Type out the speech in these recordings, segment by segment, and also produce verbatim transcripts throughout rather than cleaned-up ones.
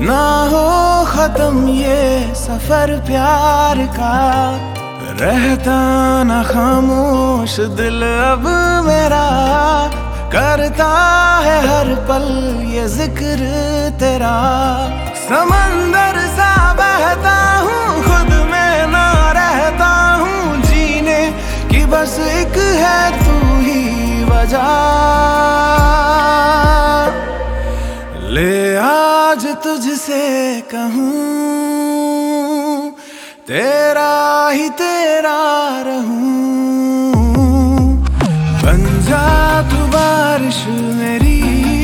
ना हो खत्म ये सफर प्यार का, रहता ना खामोश दिल अब मेरा, करता है हर पल ये जिक्र तेरा। समंदर सा बहता हूँ खुद में ना रहता हूँ, जीने की बस एक है तू ही वजह। ले आज तुझसे कहूँ तेरा ही तेरा रहूं, बन जा तू बारिश मेरी,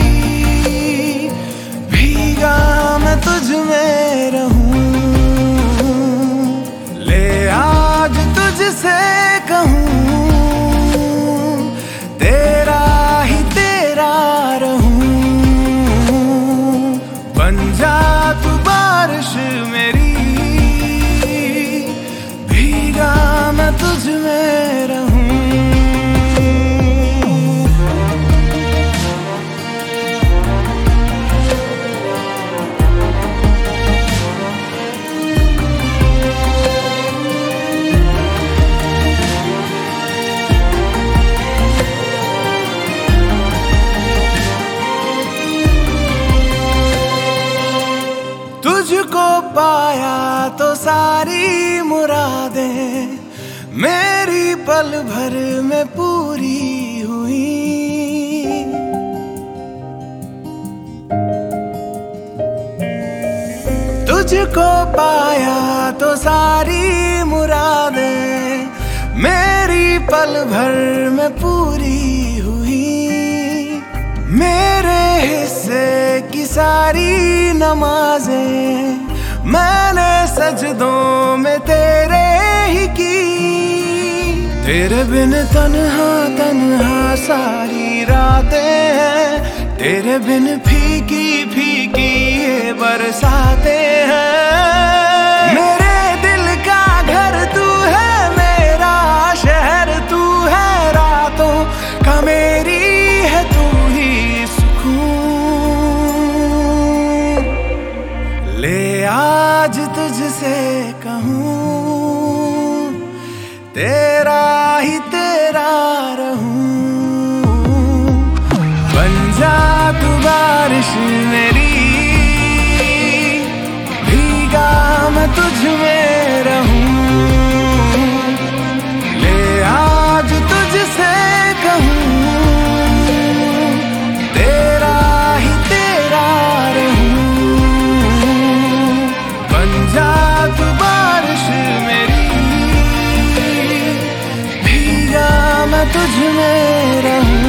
भीगा मैं तुझ में रहूं। ले आज तुझसे कहूँ तेरा ही तेरा रहूं, बन जा तू बारिश मेरी, भीगा मैं तुझ में रहूं। तुझको पाया तो सारी मुरादें मेरी पल भर में पूरी हुई। तुझको पाया तो सारी मुरादें मेरी पल भर में पूरी हुई। मेरे हिस्से की सारी नमाजें मैंने सजदों में तेरे ही की। तेरे बिन तन्हा तन्हा सारी रातें हैं, तेरे बिन फीकी फीकी ये बरसातें हैं। मेरे दिल का घर तू है, मेरा शहर तू है, रातों का मेरी है तू ही सुकून। ले आज तुझसे कहूँ तेरा ही तेरा रहूं, बन जा तू बारिश मेरी, भीगा मैं तुझ में रहूं। ले आज तुझसे कहूँ तेरा ही तेरा रहूं, बन जा तू बारिश मेरी, मैं तुझ में रहूं।